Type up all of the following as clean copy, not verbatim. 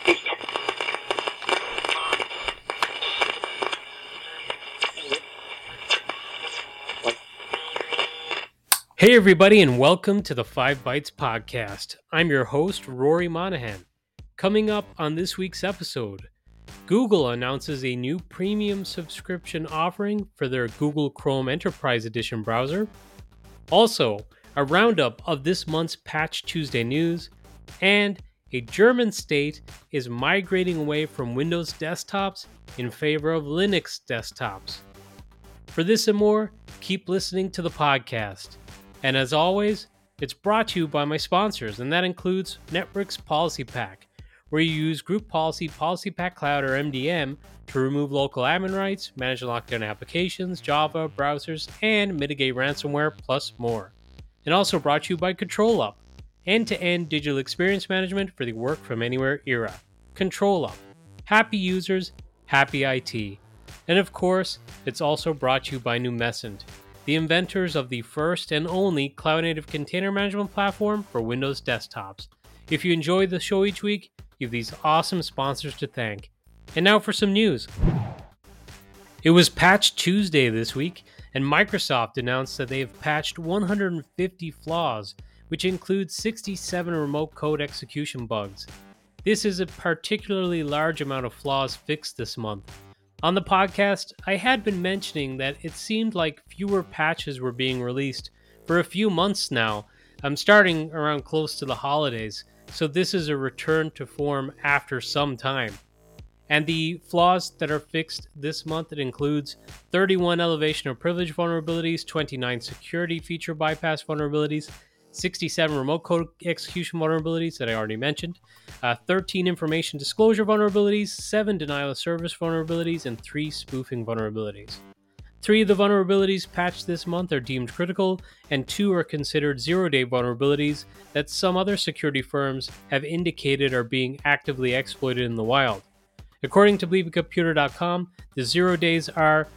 Hey everybody, and welcome to the 5 Bytes podcast. I'm your host, Rory Monahan. Coming up on this week's episode, Google announces a new premium subscription offering for their Google Chrome Enterprise Edition browser. Also, a roundup of this month's Patch Tuesday news, and a German state is migrating away from Windows desktops in favor of Linux desktops. For this and more, keep listening to the podcast. And as always, it's brought to you by my sponsors, and that includes Network's Policy Pack, where you use Group Policy, Policy Pack Cloud, or MDM to remove local admin rights, manage lockdown applications, Java, browsers, and mitigate ransomware, plus more. And also brought to you by ControlUp, end-to-end digital experience management for the work from anywhere era. ControlUp. Happy users, happy IT. And of course, it's also brought to you by Numescent, the inventors of the first and only cloud-native container management platform for Windows desktops. If you enjoy the show each week, you have these awesome sponsors to thank. And now for some news. It was Patch Tuesday this week, and Microsoft announced that they have patched 150 flaws, which includes 67 remote code execution bugs. This is a particularly large amount of flaws fixed this month. On the podcast, I had been mentioning that it seemed like fewer patches were being released for a few months now. I'm starting around close to the holidays, so this is a return to form after some time. And the flaws that are fixed this month, it includes 31 elevation of privilege vulnerabilities, 29 security feature bypass vulnerabilities, 67 remote code execution vulnerabilities that I already mentioned, 13 information disclosure vulnerabilities, 7 denial of service vulnerabilities, and 3 spoofing vulnerabilities. 3 of the vulnerabilities patched this month are deemed critical, and 2 are considered zero-day vulnerabilities that some other security firms have indicated are being actively exploited in the wild. According to BleepingComputer.com, the 0 days are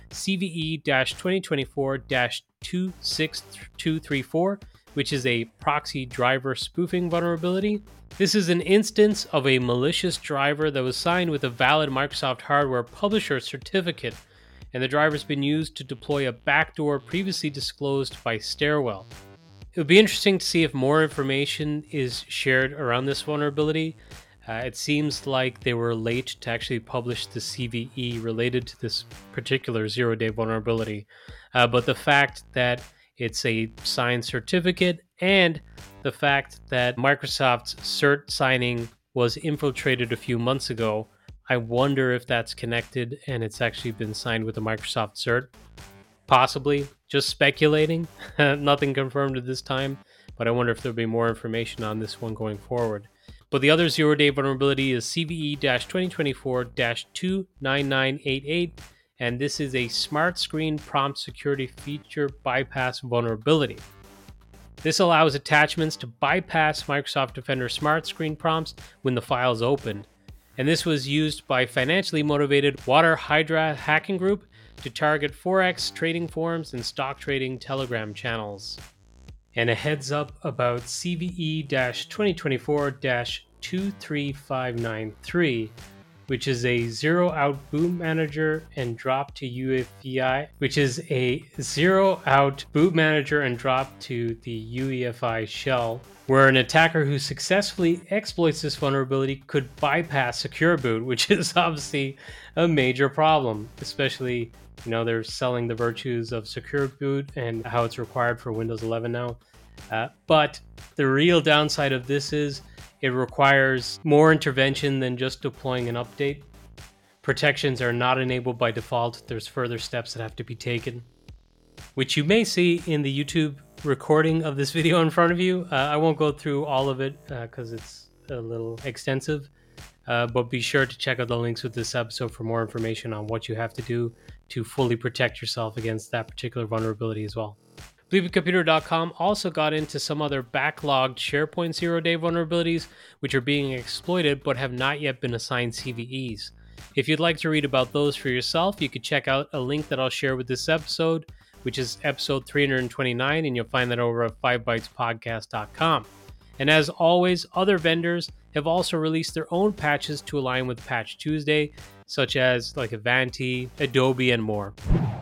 CVE-2024-26234, which is a proxy driver spoofing vulnerability. This is an instance of a malicious driver that was signed with a valid Microsoft hardware publisher certificate, and the driver has been used to deploy a backdoor previously disclosed by Stairwell. It would be interesting to see if more information is shared around this vulnerability. It seems like they were late to actually publish the CVE related to this particular zero-day vulnerability, but the fact that it's a signed certificate, and the fact that Microsoft's cert signing was infiltrated a few months ago, I wonder if that's connected and it's actually been signed with a Microsoft cert. Possibly. Just speculating. Nothing confirmed at this time, but I wonder if there'll be more information on this one going forward. But the other zero-day vulnerability is CVE-2024-29988, and this is a smart screen prompt security feature bypass vulnerability. This allows attachments to bypass Microsoft Defender smart screen prompts when the file is opened. And this was used by financially motivated Water Hydra hacking group to target Forex trading forums and stock trading Telegram channels. And a heads up about CVE-2024-23593, which is a zero-out boot manager and drop to UEFI, the UEFI shell, where an attacker who successfully exploits this vulnerability could bypass secure boot, which is obviously a major problem, especially, they're selling the virtues of secure boot and how it's required for Windows 11 now. But the real downside of this is it requires more intervention than just deploying an update. Protections are not enabled by default. There's further steps that have to be taken, which you may see in the YouTube recording of this video in front of you. I won't go through all of it because it's a little extensive, but be sure to check out the links with this episode for more information on what you have to do to fully protect yourself against that particular vulnerability as well. BleepingComputer.com also got into some other backlogged SharePoint zero-day vulnerabilities, which are being exploited but have not yet been assigned CVEs. If you'd like to read about those for yourself, you could check out a link that I'll share with this episode, which is episode 329, and you'll find that over at 5bytespodcast.com. And as always, other vendors have also released their own patches to align with Patch Tuesday, such as like Ivanti, Adobe, and more.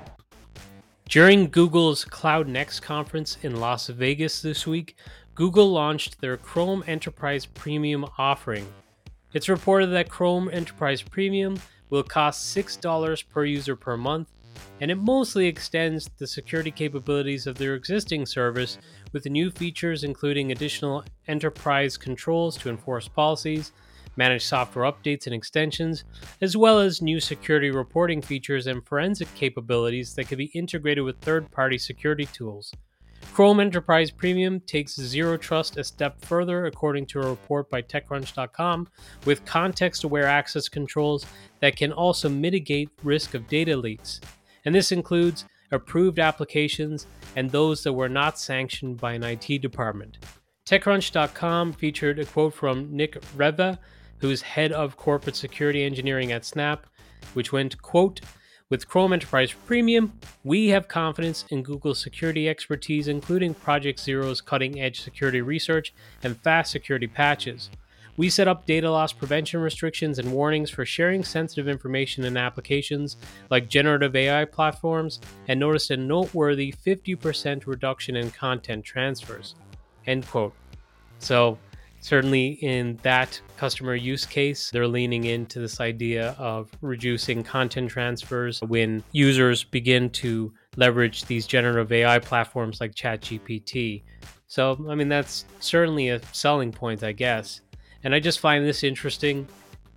During Google's Cloud Next conference in Las Vegas this week, Google launched their Chrome Enterprise Premium offering. It's reported that Chrome Enterprise Premium will cost $6 per user per month, and it mostly extends the security capabilities of their existing service with new features including additional enterprise controls to enforce policies, manage software updates and extensions, as well as new security reporting features and forensic capabilities that can be integrated with third-party security tools. Chrome Enterprise Premium takes Zero Trust a step further, according to a report by TechCrunch.com, with context-aware access controls that can also mitigate risk of data leaks. And this includes approved applications and those that were not sanctioned by an IT department. TechCrunch.com featured a quote from Nick Reva, who's head of corporate security engineering at Snap, which went, quote, "With Chrome Enterprise Premium, we have confidence in Google's security expertise, including Project Zero's cutting-edge security research and fast security patches. We set up data loss prevention restrictions and warnings for sharing sensitive information in applications like generative AI platforms and noticed a noteworthy 50% reduction in content transfers." End quote. So certainly in that customer use case, they're leaning into this idea of reducing content transfers when users begin to leverage these generative AI platforms like ChatGPT. So, I mean, that's certainly a selling point, I guess. And I just find this interesting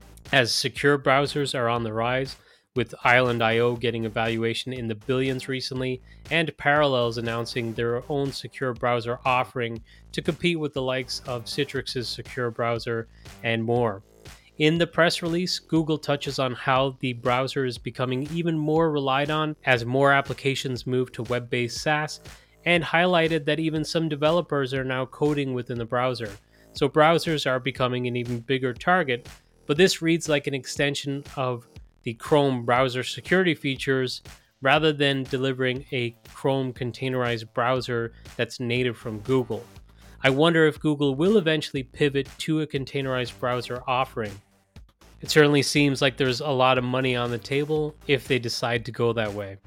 as secure browsers are on the rise, with Island.io getting a valuation in the billions recently, and Parallels announcing their own secure browser offering to compete with the likes of Citrix's secure browser and more. In the press release, Google touches on how the browser is becoming even more relied on as more applications move to web-based SaaS, and highlighted that even some developers are now coding within the browser. So browsers are becoming an even bigger target, but this reads like an extension of the Chrome browser security features rather than delivering a Chrome containerized browser that's native from Google. I wonder if Google will eventually pivot to a containerized browser offering. It certainly seems like there's a lot of money on the table if they decide to go that way.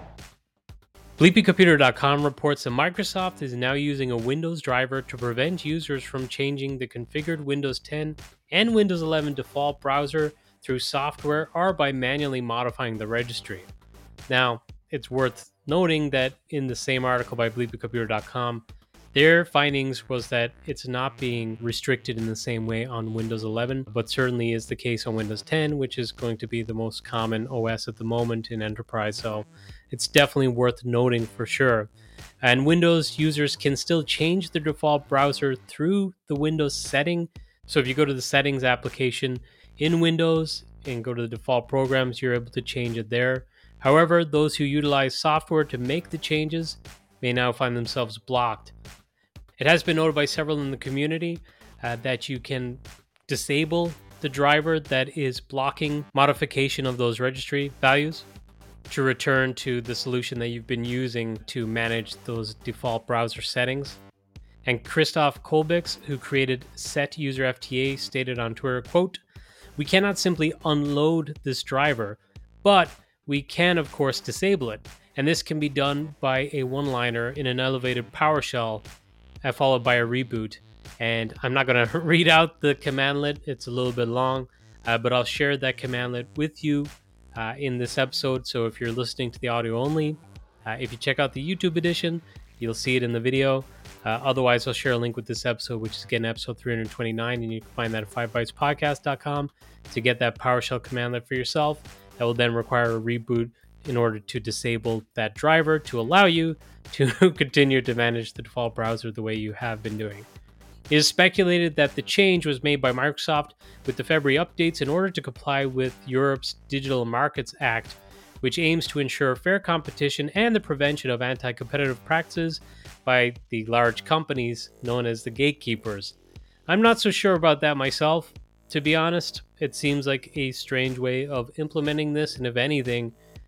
BleepyComputer.com reports that Microsoft is now using a Windows driver to prevent users from changing the configured Windows 10 and Windows 11 default browser through software or by manually modifying the registry. Now, it's worth noting that in the same article by BleepyComputer.com, their findings was that it's not being restricted in the same way on Windows 11, but certainly is the case on Windows 10, which is going to be the most common OS at the moment in enterprise. So it's definitely worth noting for sure. And Windows users can still change their default browser through the Windows setting. So if you go to the settings application in Windows and go to the default programs, you're able to change it there. However, those who utilize software to make the changes may now find themselves blocked. It has been noted by several in the community that you can disable the driver that is blocking modification of those registry values to return to the solution that you've been using to manage those default browser settings. And Christoph Kolbix, who created Set User FTA, stated on Twitter, quote, "We cannot simply unload this driver, but we can, of course, disable it. And this can be done by a one-liner in an elevated PowerShell followed by a reboot." And I'm not going to read out the commandlet. It's a little bit long, but I'll share that commandlet with you in this episode. So if you're listening to the audio only, if you check out the YouTube edition, you'll see it in the video. Otherwise, I'll share a link with this episode, which is again episode 329, and you can find that at 5bytespodcast.com to get that PowerShell commandlet for yourself. That will then require a reboot in order to disable that driver to allow you to continue to manage the default browser the way you have been doing. It is speculated that the change was made by Microsoft with the February updates in order to comply with Europe's Digital Markets Act, which aims to ensure fair competition and the prevention of anti-competitive practices by the large companies known as the gatekeepers. I'm not so sure about that myself, to be honest. It seems like a strange way of implementing this, and if anything,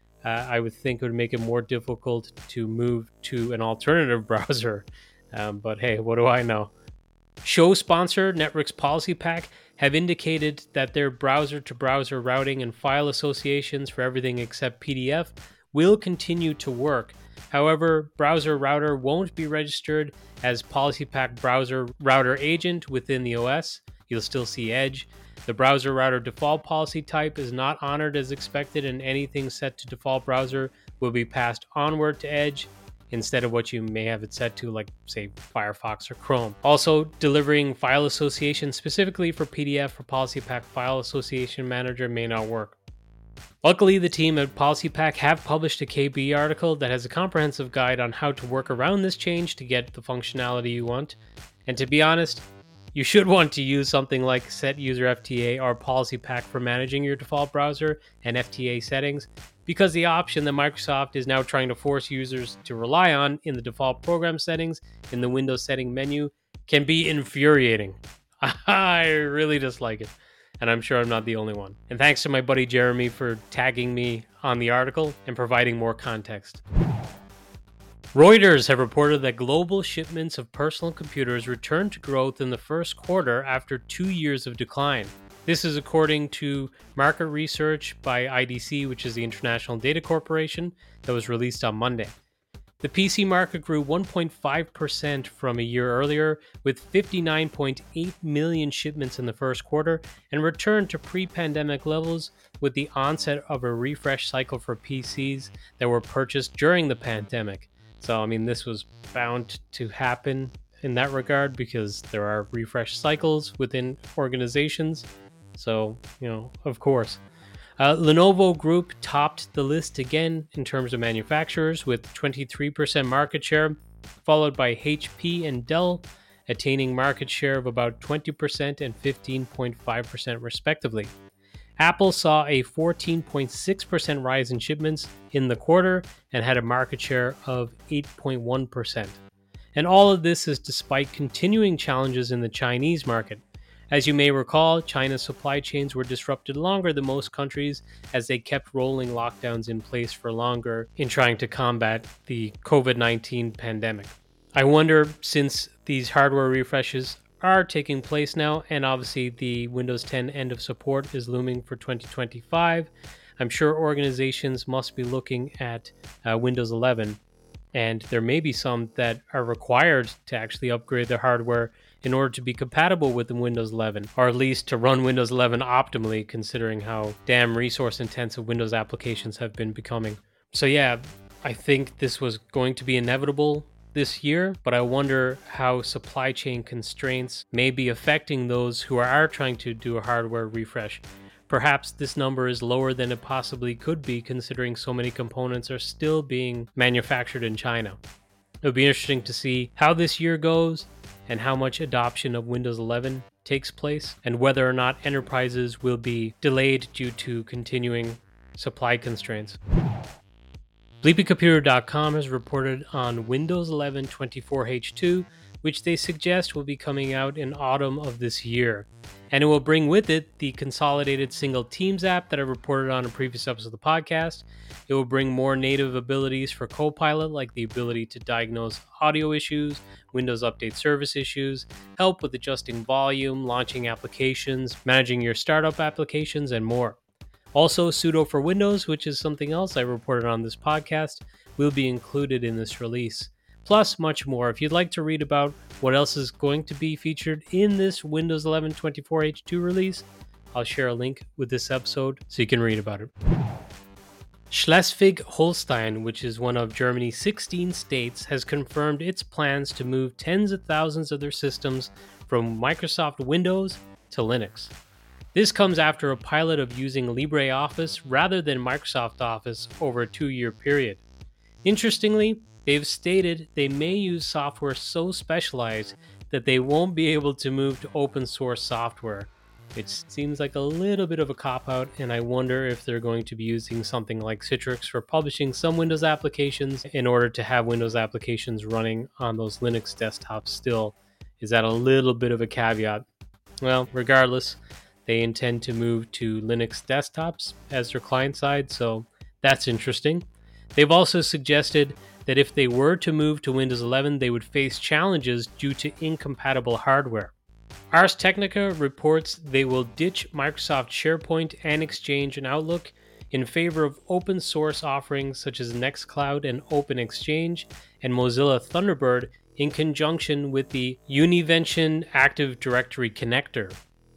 I would think it would make it more difficult to move to an alternative browser. But hey, what do I know? Show sponsor Network's Policy Pack have indicated that their browser-to-browser routing and file associations for everything except PDF will continue to work. However, Browser Router won't be registered as PolicyPak Browser Router Agent within the OS. You'll still see Edge. The Browser Router default policy type is not honored as expected, and anything set to default browser will be passed onward to Edge instead of what you may have it set to, like, say, Firefox or Chrome. Also, delivering file association specifically for PDF for PolicyPak File Association Manager may not work. Luckily, the team at PolicyPak have published a KB article that has a comprehensive guide on how to work around this change to get the functionality you want. And to be honest, you should want to use something like Set User FTA or PolicyPak for managing your default browser and FTA settings, because the option that Microsoft is now trying to force users to rely on in the default program settings in the Windows setting menu can be infuriating. I really dislike it, and I'm sure I'm not the only one. And thanks to my buddy Jeremy for tagging me on the article and providing more context. Reuters have reported that global shipments of personal computers returned to growth in the first quarter after 2 years of decline. This is according to market research by IDC, which is the International Data Corporation, that was released on Monday. The PC market grew 1.5% from a year earlier, with 59.8 million shipments in the first quarter, and returned to pre-pandemic levels with the onset of a refresh cycle for PCs that were purchased during the pandemic. So, I mean, this was bound to happen in that regard because there are refresh cycles within organizations. So, of course. Lenovo Group topped the list again in terms of manufacturers with 23% market share, followed by HP and Dell, attaining market share of about 20% and 15.5% respectively. Apple saw a 14.6% rise in shipments in the quarter and had a market share of 8.1%. And all of this is despite continuing challenges in the Chinese market. As you may recall, China's supply chains were disrupted longer than most countries as they kept rolling lockdowns in place for longer in trying to combat the COVID-19 pandemic. I wonder, since these hardware refreshes are taking place now, and obviously the Windows 10 end of support is looming for 2025, I'm sure organizations must be looking at Windows 11, and there may be some that are required to actually upgrade their hardware in order to be compatible with the Windows 11, or at least to run Windows 11 optimally, considering how damn resource-intensive Windows applications have been becoming. So yeah, I think this was going to be inevitable this year, but I wonder how supply chain constraints may be affecting those who are trying to do a hardware refresh. Perhaps this number is lower than it possibly could be, considering so many components are still being manufactured in China. It would be interesting to see how this year goes and how much adoption of Windows 11 takes place, and whether or not enterprises will be delayed due to continuing supply constraints. BleepyComputer.com has reported on Windows 11 24H2, which they suggest will be coming out in autumn of this year. And it will bring with it the consolidated single Teams app that I reported on in previous episodes of the podcast. It will bring more native abilities for Copilot, like the ability to diagnose audio issues, Windows Update service issues, help with adjusting volume, launching applications, managing your startup applications, and more. Also, Sudo for Windows, which is something else I reported on this podcast, will be included in this release. Plus, much more. If you'd like to read about what else is going to be featured in this Windows 11 24H2 release, I'll share a link with this episode so you can read about it. Schleswig-Holstein, which is one of Germany's 16 states, has confirmed its plans to move tens of thousands of their systems from Microsoft Windows to Linux. This comes after a pilot of using LibreOffice rather than Microsoft Office over a 2-year period. Interestingly, they've stated they may use software so specialized that they won't be able to move to open source software, which seems like a little bit of a cop-out, and I wonder if they're going to be using something like Citrix for publishing some Windows applications in order to have Windows applications running on those Linux desktops still. Is that a little bit of a caveat? Well, regardless, they intend to move to Linux desktops as their client side, so that's interesting. They've also suggested that if they were to move to Windows 11, they would face challenges due to incompatible hardware. Ars Technica reports they will ditch Microsoft SharePoint and Exchange and Outlook in favor of open source offerings such as Nextcloud and OpenExchange and Mozilla Thunderbird in conjunction with the Univention Active Directory connector.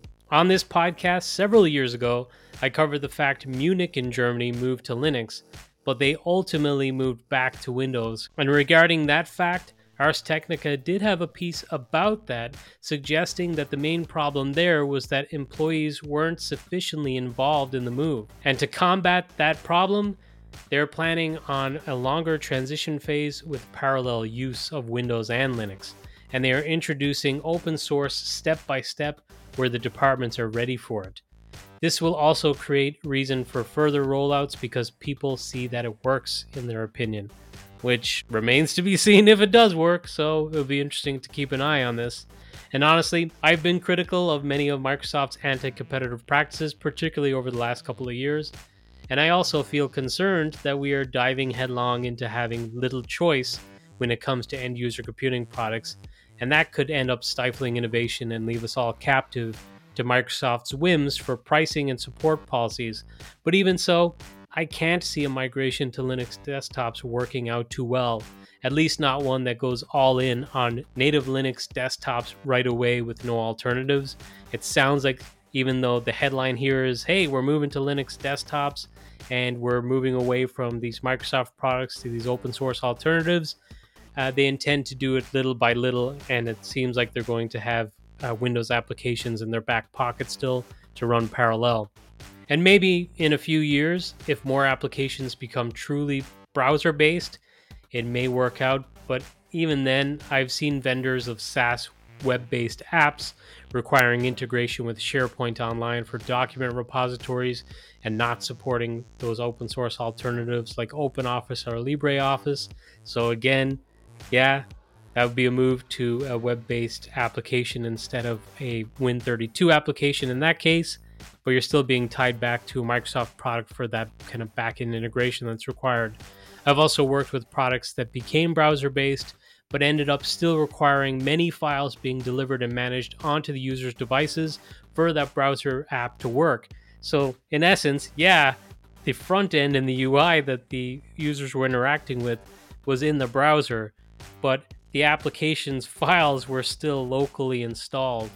On this podcast several years ago, I covered the fact Munich in Germany moved to Linux, but they ultimately moved back to Windows. And regarding that fact, Ars Technica did have a piece about that, suggesting that the main problem there was that employees weren't sufficiently involved in the move. And to combat that problem, they're planning on a longer transition phase with parallel use of Windows and Linux. And they are introducing open source step by step where the departments are ready for it. This will also create reason for further rollouts because people see that it works, in their opinion, which remains to be seen if it does work, so it'll be interesting to keep an eye on this. And honestly, I've been critical of many of Microsoft's anti-competitive practices, particularly over the last couple of years, and I also feel concerned that we are diving headlong into having little choice when it comes to end-user computing products, and that could end up stifling innovation and leave us all captive to Microsoft's whims for pricing and support policies. But even so, I can't see a migration to Linux desktops working out too well, at least not one that goes all in on native Linux desktops right away with no alternatives. It sounds like, even though the headline here is, hey, we're moving to Linux desktops and we're moving away from these Microsoft products to these open source alternatives, they intend to do it little by little, and it seems like they're going to have Windows applications in their back pocket still to run parallel. And maybe in a few years, if more applications become truly browser-based, it may work out. But even then, I've seen vendors of SaaS web-based apps requiring integration with SharePoint Online for document repositories and not supporting those open source alternatives like OpenOffice or LibreOffice. So again, yeah, that would be a move to a web-based application instead of a Win32 application in that case, but you're still being tied back to a Microsoft product for that kind of back-end integration that's required. I've also worked with products that became browser-based, but ended up still requiring many files being delivered and managed onto the user's devices for that browser app to work. So in essence, yeah, the front end and the UI that the users were interacting with was in the browser, but the application's files were still locally installed.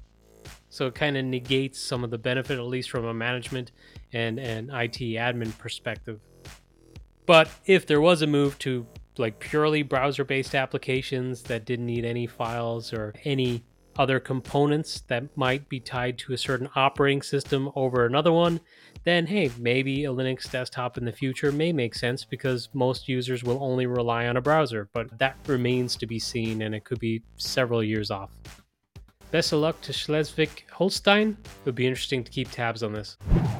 So it kind of negates some of the benefit, at least from a management and an IT admin perspective. But if there was a move to like purely browser-based applications that didn't need any files or any other components that might be tied to a certain operating system over another one, then hey, maybe a Linux desktop in the future may make sense because most users will only rely on a browser, but that remains to be seen and it could be several years off. Best of luck to Schleswig-Holstein. It would be interesting to keep tabs on this.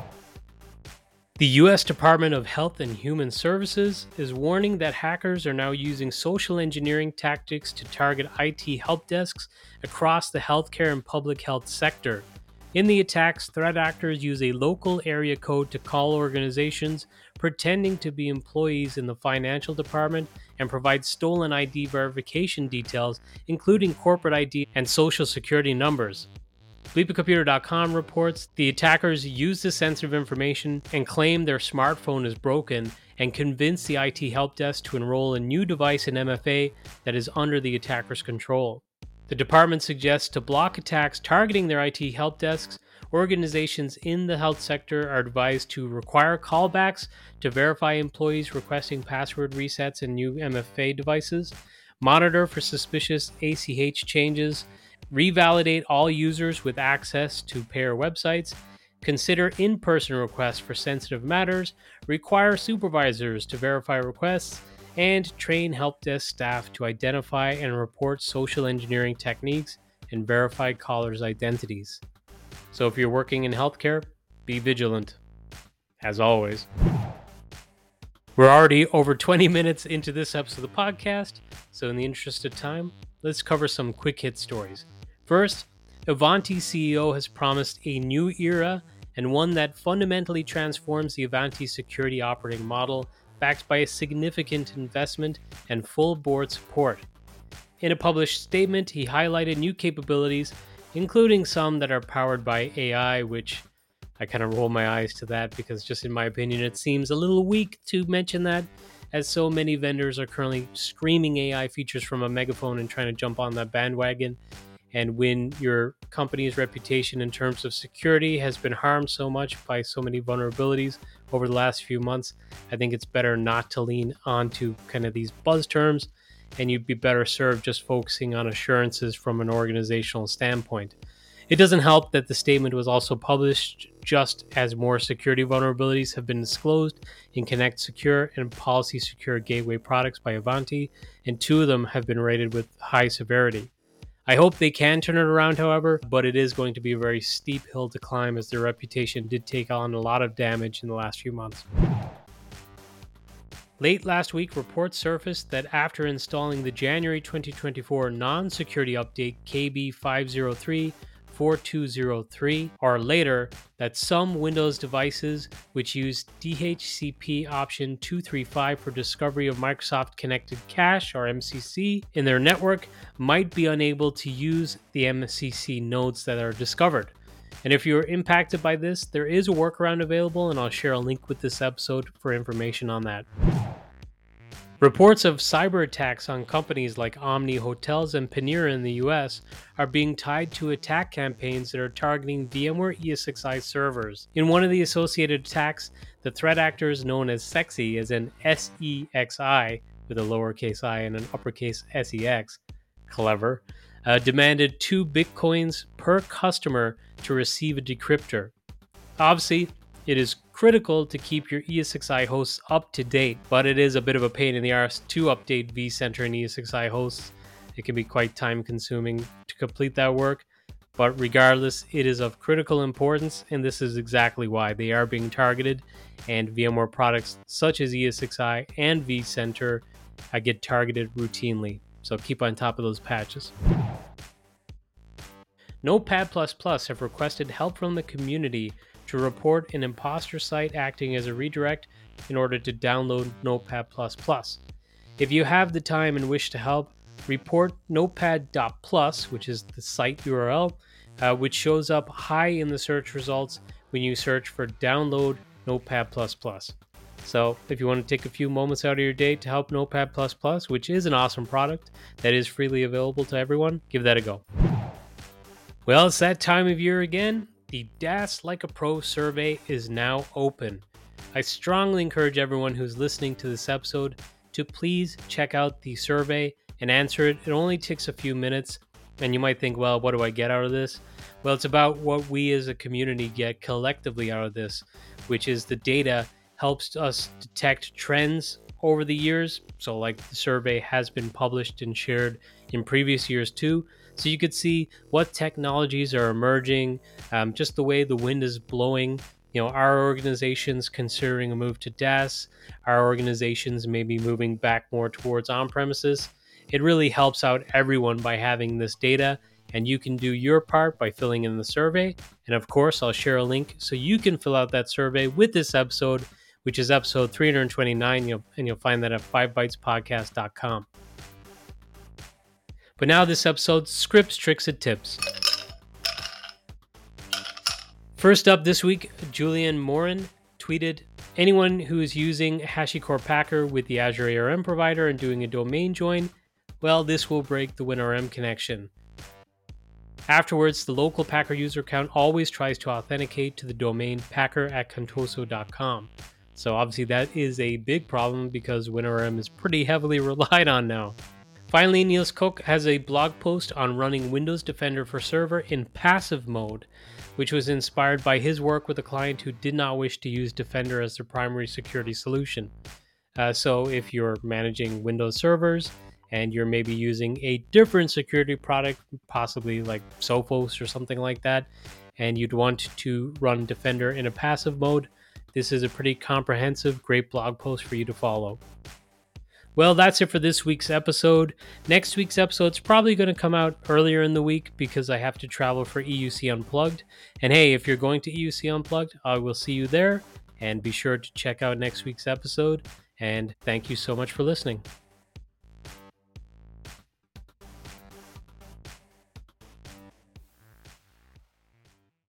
The U.S. Department of Health and Human Services is warning that hackers are now using social engineering tactics to target IT help desks across the healthcare and public health sector. In the attacks, threat actors use a local area code to call organizations pretending to be employees in the financial department and provide stolen ID verification details, including corporate ID and social security numbers. BleepingComputer.com reports the attackers use this sensitive information and claim their smartphone is broken and convince the IT help desk to enroll a new device in MFA that is under the attacker's control. The department suggests to block attacks targeting their IT help desks, organizations in the health sector are advised to require callbacks to verify employees requesting password resets in new MFA devices, monitor for suspicious ACH changes, revalidate all users with access to payer websites, consider in-person requests for sensitive matters, require supervisors to verify requests, and train help desk staff to identify and report social engineering techniques and verify callers' identities. So if you're working in healthcare, be vigilant. As always. We're already over 20 minutes into this episode of the podcast, so in the interest of time, let's cover some quick hit stories. First, Ivanti CEO has promised a new era and one that fundamentally transforms the Ivanti security operating model, backed by a significant investment and full board support. In a published statement, he highlighted new capabilities including some that are powered by AI, which I kind of roll my eyes to that because, just in my opinion, it seems a little weak to mention that, as so many vendors are currently screaming AI features from a megaphone and trying to jump on that bandwagon. And when your company's reputation in terms of security has been harmed so much by so many vulnerabilities over the last few months, I think it's better not to lean onto kind of these buzz terms, and you'd be better served just focusing on assurances from an organizational standpoint. It doesn't help that the statement was also published just as more security vulnerabilities have been disclosed in Connect Secure and Policy Secure Gateway products by Ivanti, and 2 of them have been rated with high severity. I hope they can turn it around, however, but it is going to be a very steep hill to climb as their reputation did take on a lot of damage in the last few months. Late last week, reports surfaced that after installing the January 2024 non-security update KB503-4203 or later, that some Windows devices which use DHCP option 235 for discovery of Microsoft Connected Cache or MCC in their network might be unable to use the MCC nodes that are discovered. And if you're impacted by this, there is a workaround available, and I'll share a link with this episode for information on that. Reports of cyber attacks on companies like Omni Hotels and Panera in the US are being tied to attack campaigns that are targeting VMware ESXi servers. In one of the associated attacks, the threat actors known as Sexi, as in SEXI with a lowercase I and an uppercase SEX, clever, demanded 2 Bitcoins per customer to receive a decryptor. Obviously, it is critical to keep your ESXi hosts up to date, but it is a bit of a pain in the arse to update vCenter and ESXi hosts. It can be quite time consuming to complete that work, but regardless, it is of critical importance, and this is exactly why they are being targeted, and VMware products such as ESXi and vCenter get targeted routinely, so keep on top of those patches. Notepad++ have requested help from the community to report an imposter site acting as a redirect in order to download Notepad++. If you have the time and wish to help, report notepad.plus, which is the site URL, which shows up high in the search results when you search for download Notepad++. So if you want to take a few moments out of your day to help Notepad++, which is an awesome product that is freely available to everyone, give that a go. Well, it's that time of year again. The DaaS Like a Pro survey is now open. I strongly encourage everyone who's listening to this episode to please check out the survey and answer it. It only takes a few minutes, and you might think, well, what do I get out of this? Well, it's about what we as a community get collectively out of this, which is the data helps us detect trends over the years. So like the survey has been published and shared in previous years too. So you could see what technologies are emerging, just the way the wind is blowing. You know, our organizations considering a move to DaaS, our organizations may be moving back more towards on-premises. It really helps out everyone by having this data, and you can do your part by filling in the survey. And of course, I'll share a link so you can fill out that survey with this episode, which is episode 329, and you'll find that at 5bytespodcast.com. But now this episode's scripts, tricks, and tips. First up this week, Julian Morin tweeted, anyone who is using HashiCorp Packer with the Azure ARM provider and doing a domain join, well, this will break the WinRM connection. Afterwards, the local Packer user account always tries to authenticate to the domain packer@contoso.com. So obviously that is a big problem because WinRM is pretty heavily relied on now. Finally, Niels Koch has a blog post on running Windows Defender for Server in passive mode, which was inspired by his work with a client who did not wish to use Defender as their primary security solution. So if you're managing Windows servers and you're maybe using a different security product, possibly like Sophos or something like that, and you'd want to run Defender in a passive mode, this is a pretty comprehensive, great blog post for you to follow. Well, that's it for this week's episode. Next week's episode is probably going to come out earlier in the week because I have to travel for EUC Unplugged. And hey, if you're going to EUC Unplugged, I will see you there. And be sure to check out next week's episode. And thank you so much for listening.